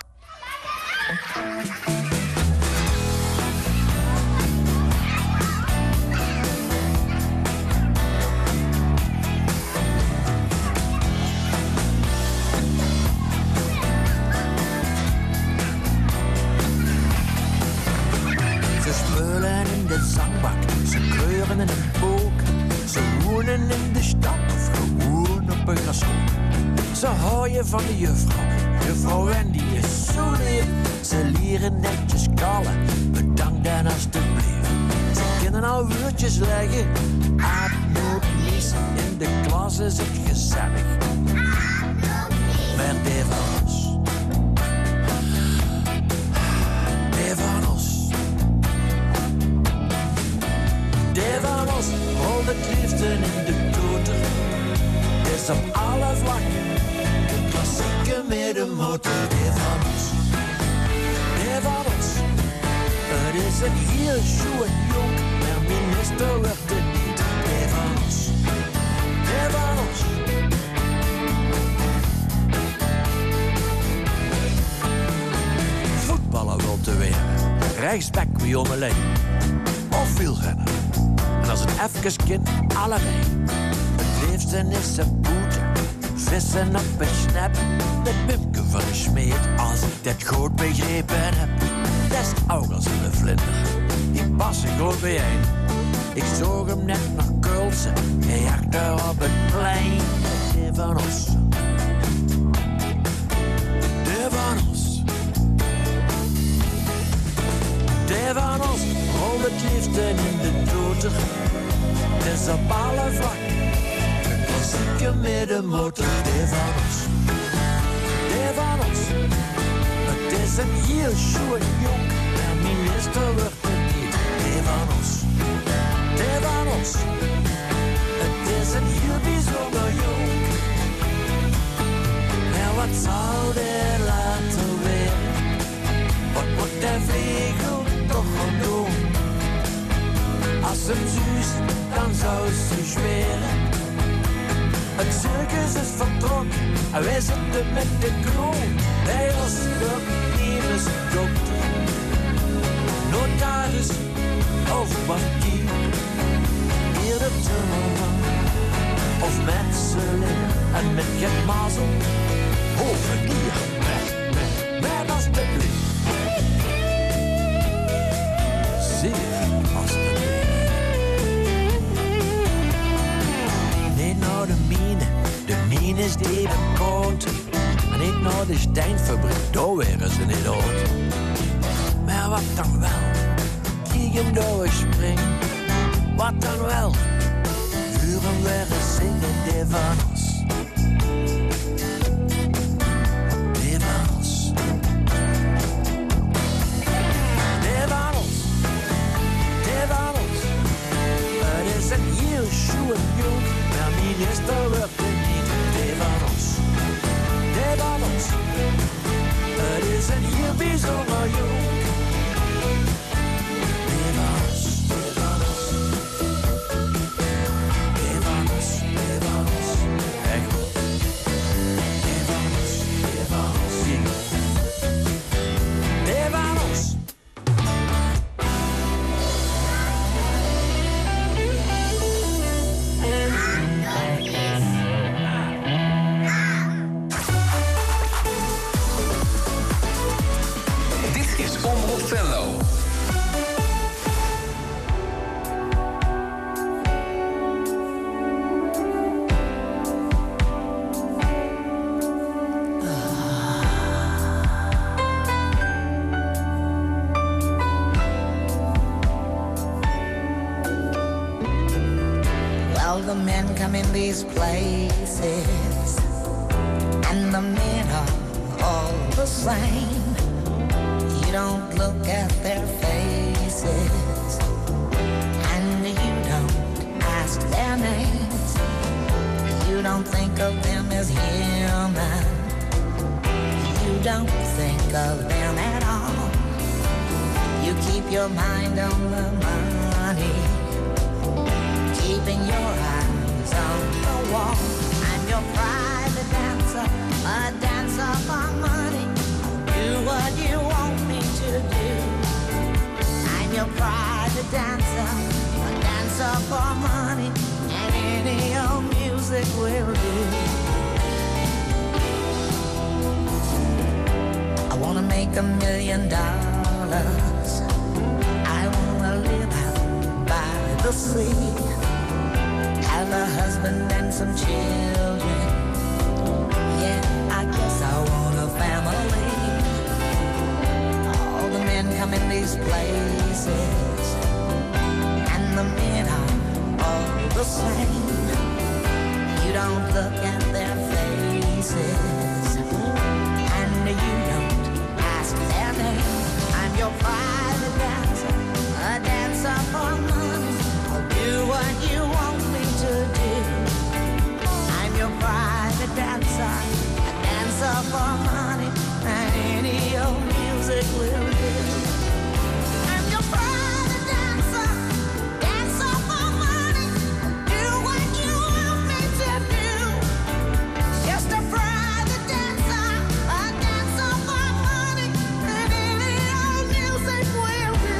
Ze speulen in de zandbak, ze kleuren in een boek. Ze wonen in de stad of gewoon op een grashoek. Ze houden van de juffrouw, juffrouw Wendy is zo lief. Ze leren netjes kallen, bedankt en alstublieft. Ze kunnen al woordjes leggen, aap, noot, lies. In de klas is het gezellig, maar die van ons, die van ons. Die van ons, al het liefde in de toeter. Is op alle vlakken, de klassieke middenmotor. Die van ons, die van ons. Het is een heel schoon jong, maar minister wordt het niet. Die van ons, die van ons. Voetballen wil te winnen, rechtsback wie onderlijn. Of wielrennen. En als het even kind, allebei. Het liefste is een boete, vissen op een snap. Met Pimke van de Smeet, als ik dit goed begrepen heb. Dat is ook als een vlinder, die passen goed bijeen. Ik zoog hem net naar Kulse, hij jachtte op het plein. Die van ons, die van ons. Die van ons, al het liefde in de toeter. Het is op alle vlakken, een klassieke middenmotor. Die van ons, die van ons. Het is een heel schoon jong, maar minister wordt het niet. Die van ons, die van ons. Het is een heel bijzonder jong. Maar wat zal dit later weer? Wat moet de vliegel toch gaan doen? Als hem zuus, dan zou ze zweren. Het circus is vertrokken, en wij zitten met de kroon. Hij was werknemers, dokter, notaris of bankier. Hier de timmerman of mensenleer. En met geen mazel, hovenier. Met alstublieft. Zeer alstublieft. Niet naar de mine is die even koud. En niet naar de steenfabriek, daar waren ze niet oud. Maar wat dan wel, kijk hem doorspringen. Wat dan wel, vuren weer zingen die van ons. Die van ons. Die van ons. Die van ons. Het is een heel schoon jong, maar minister wordt het niet. Die van ons. Die van ons. Het is een heel bijzonder jong. Die van ons. Die van ons. Die van ons. Die van ons. Echt goed. Die van ons. Die van ons. Die van ons. Dit is Omroep Venlo. Well, the men come in these places, and the men are all the same. You don't look at their faces, and you don't ask their names. You don't think of them as human. You don't think of them at all. You keep your mind on the money, keeping your eyes on the wall. I'm your private dancer, a dancer for money. dancer for money, and any old music will do. I wanna make $1 million. I wanna live out by the sea, have a husband and some children. Yeah, I guess I want a family. All the men come in these places, and the men are all the same. You don't look at their faces, and you don't ask their name. I'm your private dancer, a dancer for money. I'll do what you want me to do. I'm your private dancer, a dancer for money, and any old music will do. I'm your private dancer, dancer for money. Do what you want me to do. Just a private dancer, a dancer for money, and any old music will do.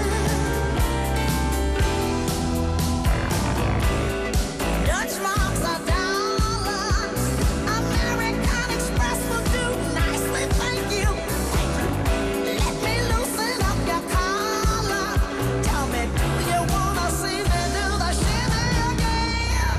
Dutch marks are dollars, American Express will do nicely, thank you. Let me loosen up your collar. Tell me, do you wanna see me do the shimmy again?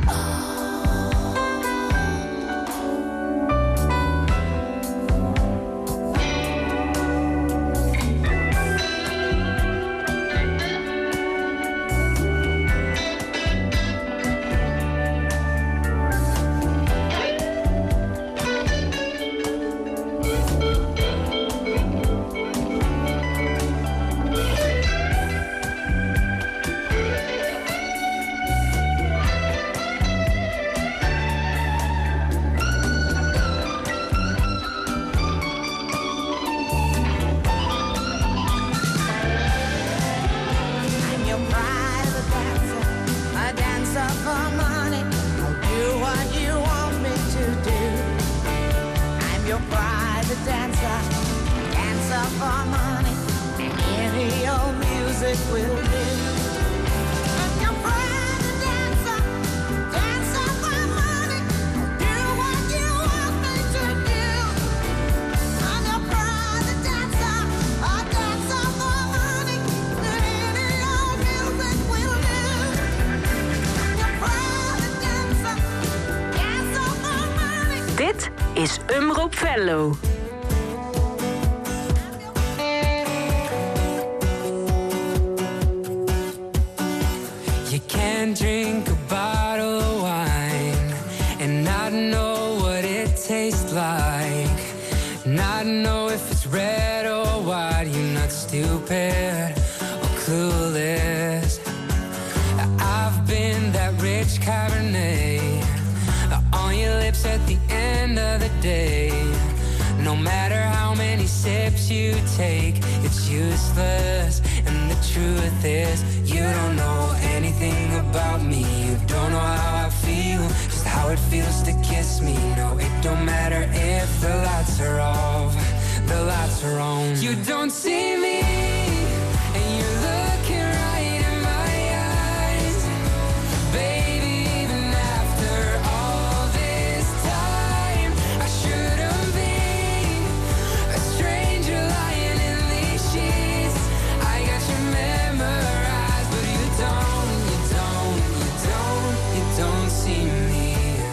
I'm your private dancer, a dancer for money. I'll do what you want me to do. I'm your private dancer, dancer for money, and any old music will do. I'm your private dancer, dancer for money. I'll do what you want me to do. I'm your private dancer, a dancer for money, and any old music will do. I'm your private dancer, dancer for money. Dit is Omroep Venlo. You can't drink a bottle of wine and not know what it tastes like, not know if it's red or white. You're not stupid or clueless. I've been that rich Cabernet on your lips at the end of the day. No matter how many sips you take, it's useless. And the truth is, you don't know anything about me. You don't know how I feel, just how it feels to kiss me. No, it don't matter if the lights are off, the lights are on. You don't see me, and you're looking right in my eyes. Baby, even after all this time, I shouldn't be a stranger lying in these sheets. I got you memorized, but you don't see me.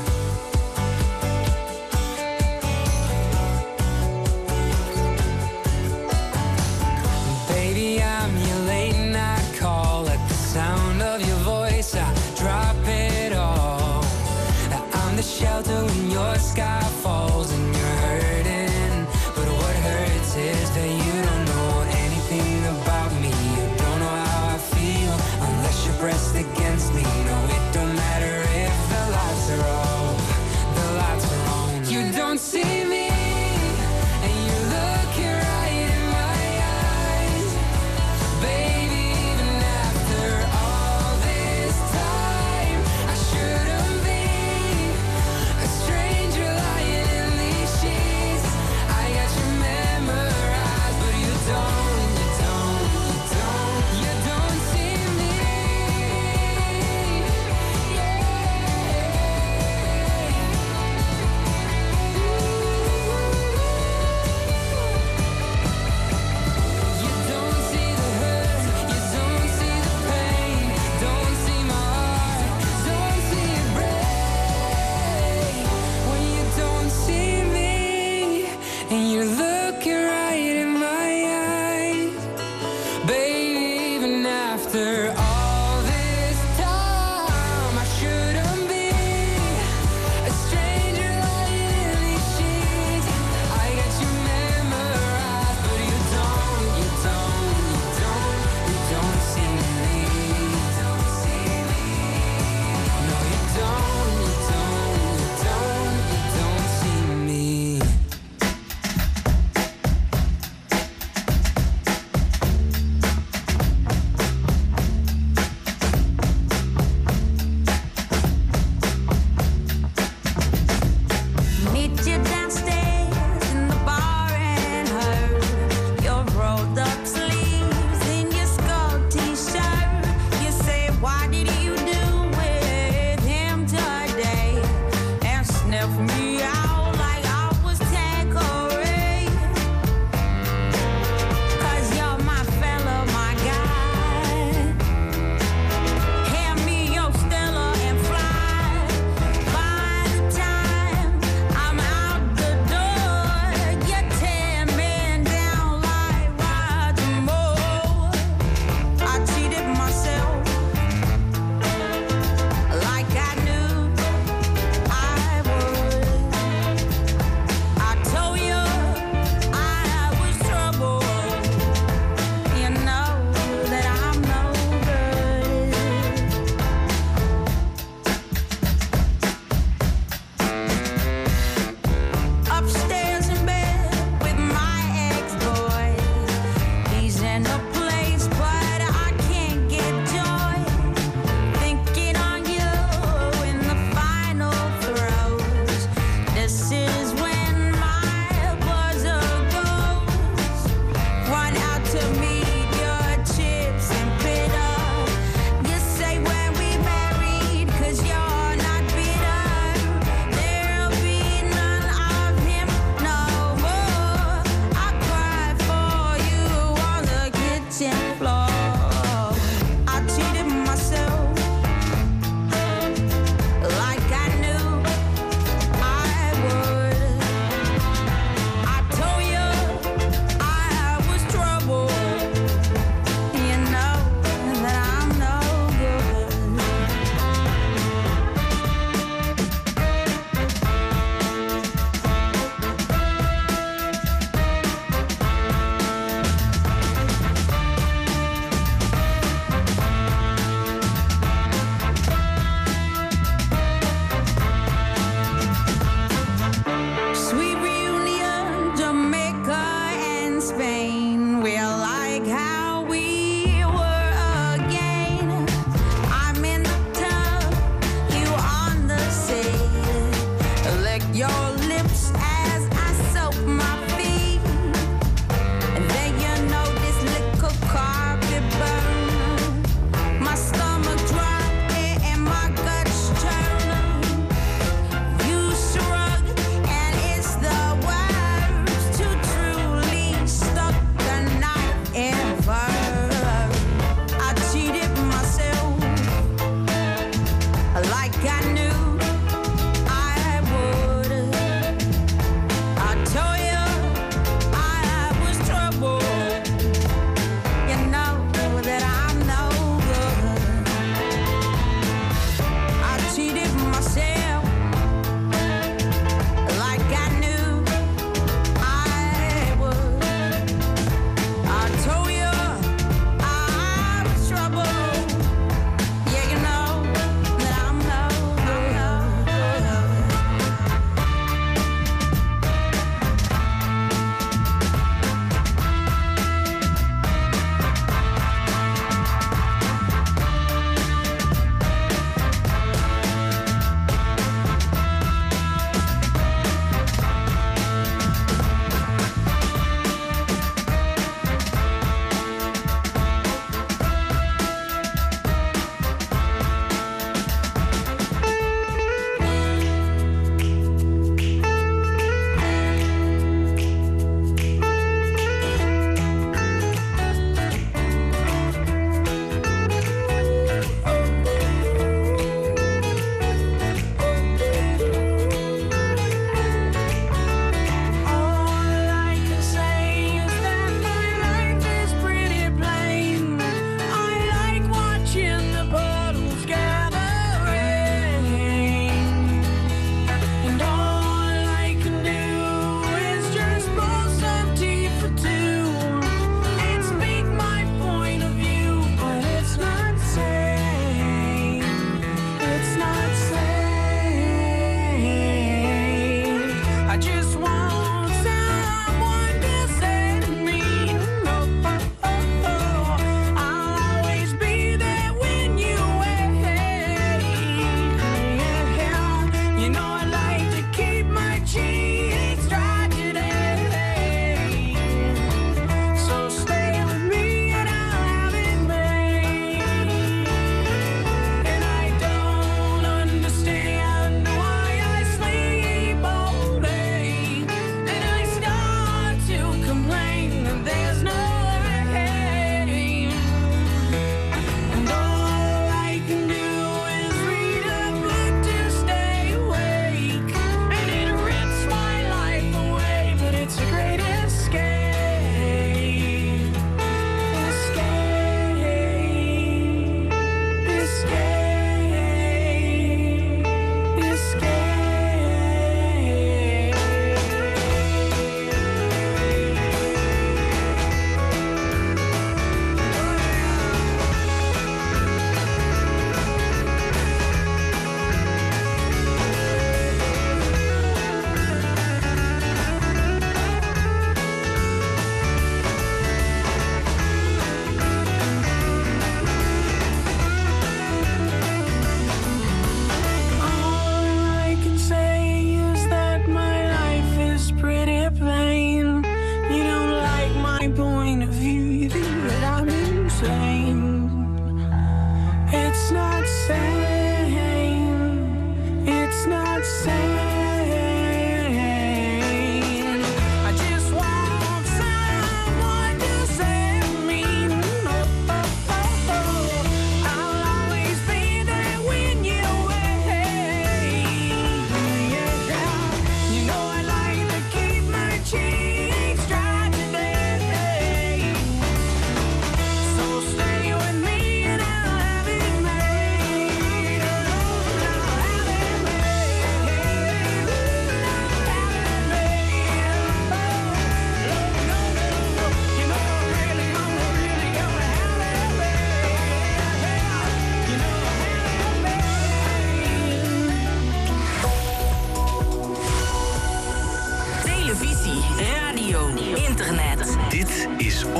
Baby, I'm your late night call. At the sound of your voice, I drop it all. I'm the shelter when your sky falls and you're hurting. But what hurts is that you don't know anything about me. You don't know how I feel unless you're pressed against me. No, it don't matter if the lights are off, the lights are on. You don't see me, and you're looking right in my eyes. Baby, even after all this time, I shouldn't be a stranger lying in these sheets. I got you memorized, but you don't see me.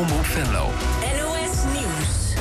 Omroep Venlo. NOS Nieuws.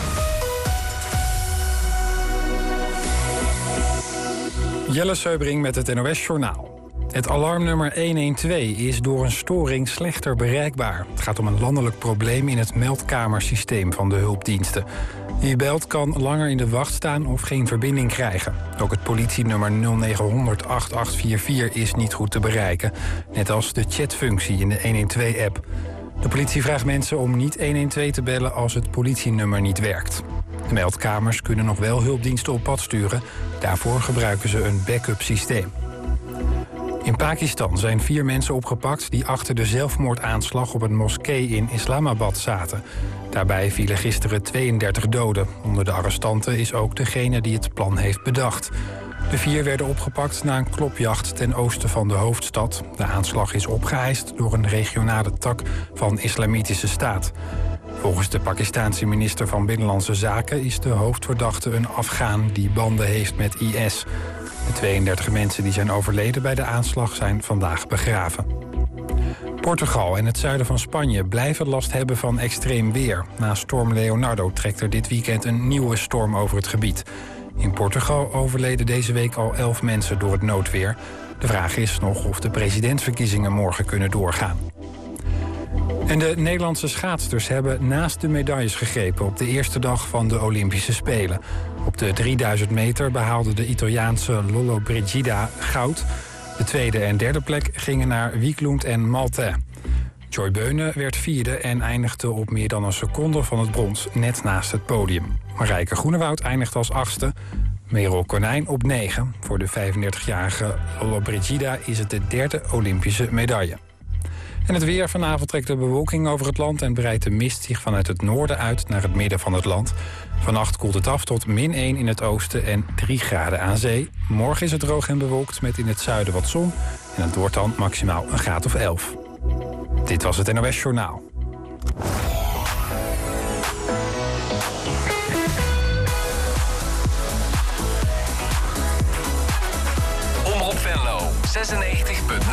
Jelle Seubring met het NOS Journaal. Het alarmnummer 112 is door een storing slechter bereikbaar. Het gaat om een landelijk probleem in het meldkamersysteem van de hulpdiensten. Wie belt kan langer in de wacht staan of geen verbinding krijgen. Ook het politienummer 0900 8844 is niet goed te bereiken. Net als de chatfunctie in de 112-app. De politie vraagt mensen om niet 112 te bellen als het politienummer niet werkt. De meldkamers kunnen nog wel hulpdiensten op pad sturen. Daarvoor gebruiken ze een backup systeem. In Pakistan zijn 4 mensen opgepakt die achter de zelfmoordaanslag op een moskee in Islamabad zaten. Daarbij vielen gisteren 32 doden. Onder de arrestanten is ook degene die het plan heeft bedacht. De 4 werden opgepakt na een klopjacht ten oosten van de hoofdstad. De aanslag is opgeëist door een regionale tak van Islamitische Staat. Volgens de Pakistaanse minister van Binnenlandse Zaken is de hoofdverdachte een Afghaan die banden heeft met IS. De 32 mensen die zijn overleden bij de aanslag zijn vandaag begraven. Portugal en het zuiden van Spanje blijven last hebben van extreem weer. Na storm Leonardo trekt er dit weekend een nieuwe storm over het gebied. In Portugal overleden deze week al 11 mensen door het noodweer. De vraag is nog of de presidentsverkiezingen morgen kunnen doorgaan. En de Nederlandse schaatsters hebben naast de medailles gegrepen op de eerste dag van de Olympische Spelen. Op de 3000 meter behaalde de Italiaanse Lollobrigida goud. De tweede en derde plek gingen naar Wieklund en Malte. Joy Beunen werd 4e en eindigde op meer dan een seconde van het brons, net naast het podium. Marijke Groenewoud eindigt als 8e. Merel Konijn op 9. Voor de 35-jarige Lollobrigida is het de 3e Olympische medaille. En het weer. Vanavond trekt de bewolking over het land en breidt de mist zich vanuit het noorden uit naar het midden van het land. Vannacht koelt het af tot -1 in het oosten en 3 graden aan zee. Morgen is het droog en bewolkt met in het zuiden wat zon. En het wordt dan maximaal een graad of 11. Dit was het NOS Journaal. Omroep Venlo 96.0